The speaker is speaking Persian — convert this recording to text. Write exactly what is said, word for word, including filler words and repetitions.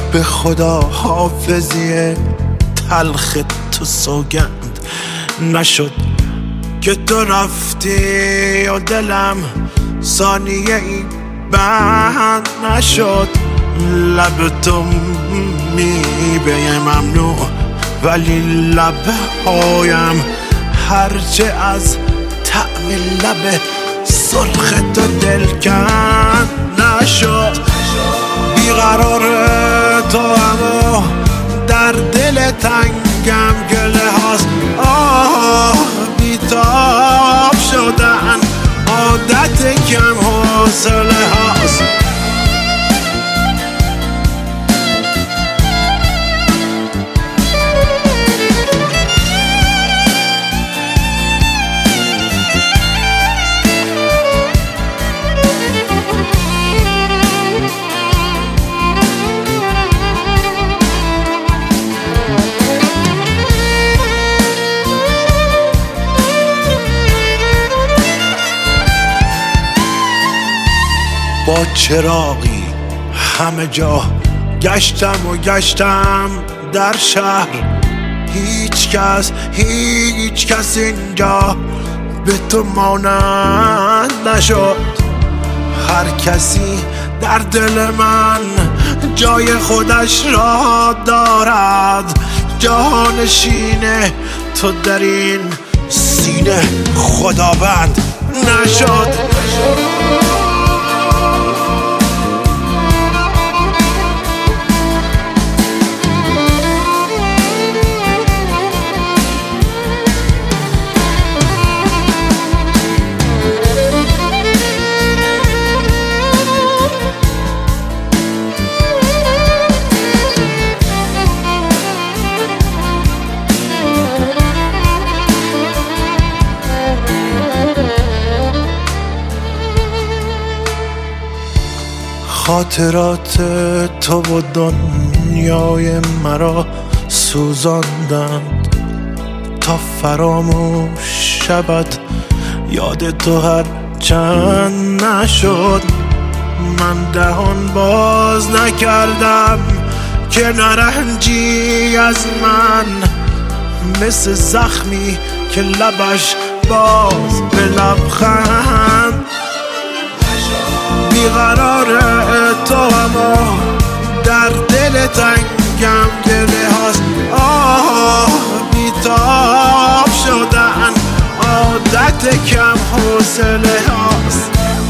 به خدا حافظی تلخ تو سوگند نشد که تو رفتی و دلم ثانیه ای بند نشد. لب تو میبه ممنوع ولی لبهایم هرچه از طعم لب سرخ تو دلکند نشد. بیقرار تو اما در دل تنگم گله هاست. آه بیتاب شدن عادت کم حوصله هاست. با چراغی همه جا گشتم و گشتم در شهر. هیچ کس هیچ کس اینجا به تو مانند نشد. هر کسی در دل من جای خودش را دارد. جانشین تو در این سینه خداوند نشد. خاطرات تو و دنیای مرا سوزاندند تا فراموش شود یاد تو هر چند نشد. من دهان باز نکردم که نرنجی از من مثل زخمی که لبش باز به لبخند. بیقرار تو اما در دل تنگم گله هاست. آه بیتاب شدن عادت کم حوصله هاست.